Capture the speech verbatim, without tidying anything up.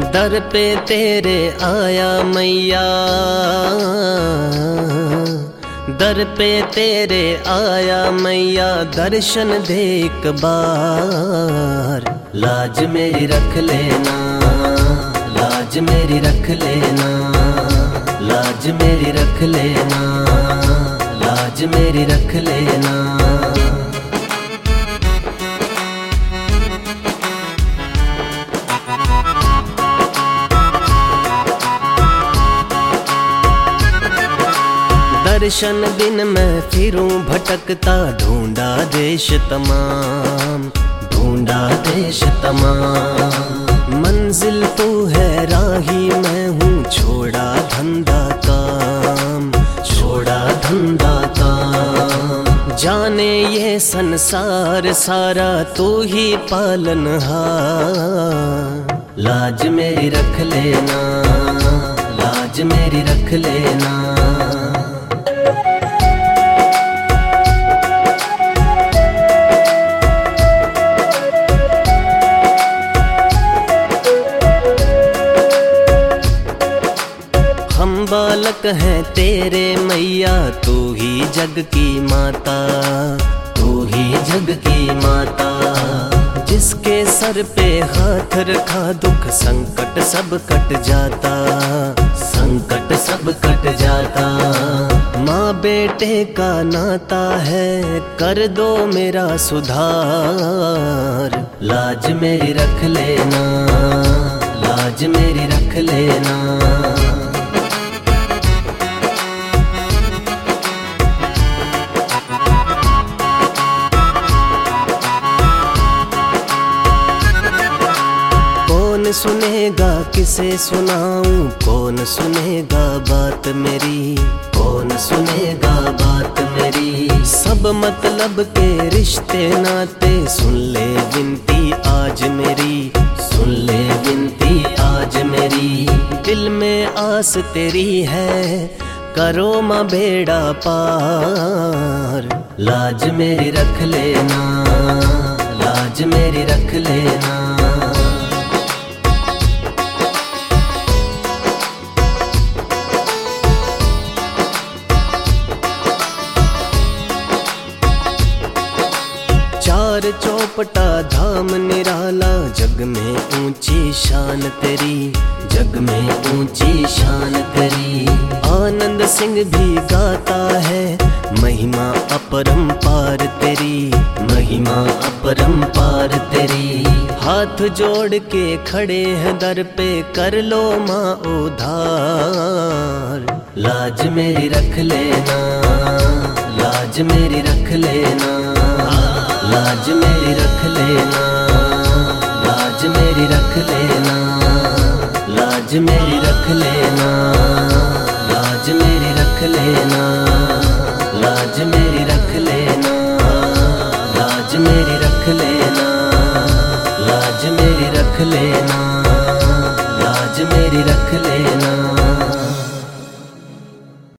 दर पे तेरे आया मैया, दर पे तेरे आया मैया, दर्शन दे एक बार। लाज मेरी रख लेना, लाज मेरी रख लेना, लाज मेरी रख लेना, लाज मेरी रख लेना। दर्शन बिन मैं फिरूं भटकता, ढूंढा देश तमाम, ढूंढा देश तमाम। मंजिल तू है राही मैं हूँ, छोड़ा धंधा काम, छोड़ा धंधा काम। जाने ये संसार सारा तू ही पालनहार। लाज मेरी रख लेना, लाज मेरी रख लेना। हम बालक हैं तेरे मैया, तू ही जग की माता, तू ही जग की माता। जिसके सर पे हाथ रखा दुख संकट सब कट जाता, संकट सब कट जाता। माँ बेटे का नाता है, कर दो मेरा सुधार। लाज मेरी रख लेना, लाज मेरी रख लेना। कौन सुनेगा किसे सुनाऊं, कौन सुनेगा बात मेरी, कौन सुनेगा बात मेरी। सब मतलब के रिश्ते नाते, सुन ले विनती आज मेरी, सुन ले विनती आज मेरी। दिल में आस तेरी है, करो माँ बेड़ा पार। लाज मेरी रख लेना, लाज मेरी रख लेना। चार चौपटा धाम निराला, जग में ऊंची शान तेरी, जग में ऊंची शान तेरी। आनंद सिंह भी गाता है, महिमा अपरंपार तेरी, महिमा अपरंपार तेरी। हाथ जोड़ के खड़े हैं दर पे, कर लो माँ उधार। लाज मेरी रख लेना, लाज मेरी रख लेना, लाज मेरी रख लेना, लाज मेरी रख लेना, लाज मेरी रख लेना, लाज मेरी रख लेना, लाज मेरी रख लेना, लाज मेरी